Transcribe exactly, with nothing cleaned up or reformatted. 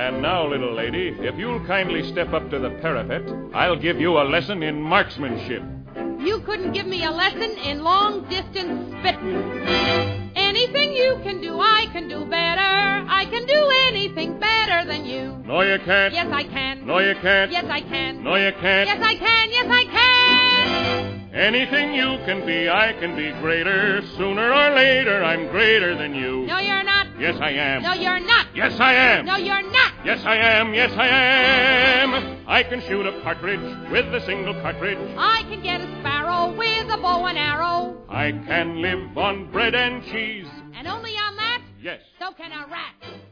And now, little lady, if you'll kindly step up to the parapet, I'll give you a lesson in marksmanship. You couldn't give me a lesson in long-distance spitting. Anything you can do, I can do better. I can do anything better than you. No, you can't. Yes, I can. No, you can't. Yes, I can. No, you can't. Yes, I can. Yes, I can. Anything you can be, I can be greater. Sooner or later, I'm greater than you. No, you're not. Yes, I am. No, you're not. Yes, I am. No, you're not. Yes, I am. Yes, I am. I can shoot a partridge with a single cartridge. I can get a sparrow with a bow and arrow. I can live on bread and cheese. And only on that? Yes. So can a rat.